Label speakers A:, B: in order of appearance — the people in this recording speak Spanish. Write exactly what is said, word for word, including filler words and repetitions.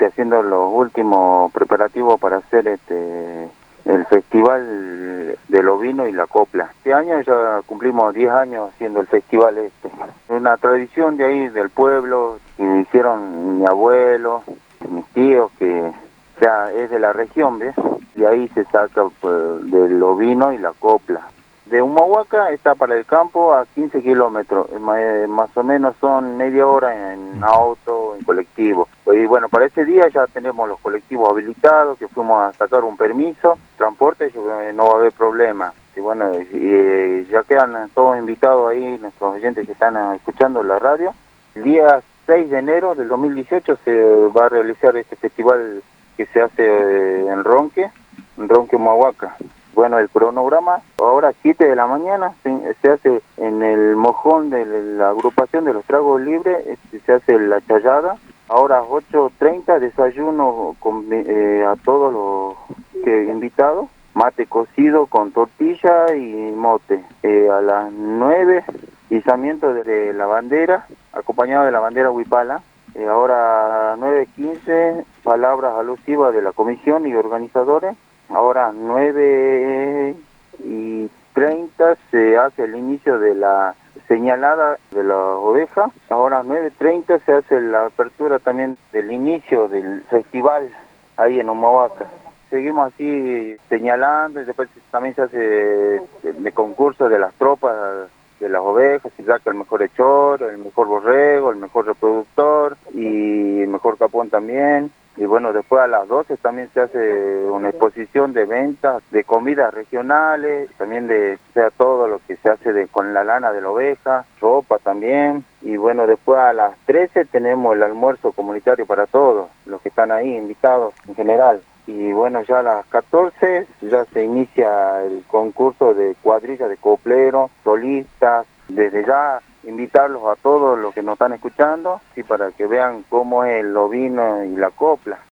A: este, haciendo los últimos preparativos para hacer este el festival del ovino y la copla. Este año ya cumplimos diez años haciendo el festival este. Una tradición de ahí del pueblo que hicieron mi abuelo, mis tíos, que o sea, es de la región, ¿ves? Y ahí se saca pues, del ovino y la copla. De Humahuaca está para el campo a quince kilómetros, más o menos son media hora en auto, en colectivo. Y bueno, para ese día ya tenemos los colectivos habilitados, que fuimos a sacar un permiso, transporte, no va a haber problema. Y bueno, y ya quedan todos invitados ahí, nuestros oyentes que están escuchando la radio. El día seis de enero del dos mil dieciocho se va a realizar este festival que se hace en Ronque, en Ronque, Humahuaca. Bueno, el cronograma, ahora siete de la mañana, se, se hace en el mojón de la agrupación de los tragos libres, este, se hace la chayada. Ahora ocho treinta, desayuno con, eh, a todos los que, invitados, mate cocido con tortilla y mote. Eh, a las nueve, izamiento de la bandera, acompañado de la bandera huipala. Eh, ahora nueve quince, palabras alusivas de la comisión y organizadores. Ahora nueve y treinta se hace el inicio de la señalada de la oveja. Ahora nueve treinta se hace la apertura también del inicio del festival ahí en Humahuaca. Seguimos así señalando y después también se hace el concurso de las tropas de las ovejas, se saca el mejor hechor, el mejor borrego, el mejor reproductor y el mejor capón también. Y bueno, después a las doce también se hace una exposición de ventas de comidas regionales, también de o sea, todo lo que se hace de, con la lana de la oveja, ropa también. Y bueno, después a las trece tenemos el almuerzo comunitario para todos, los que están ahí invitados en general. Y bueno, ya a las catorce ya se inicia el concurso de cuadrilla de copleros, solistas, desde ya invitarlos a todos los que nos están escuchando, sí, para que vean cómo es el ovino y la copla.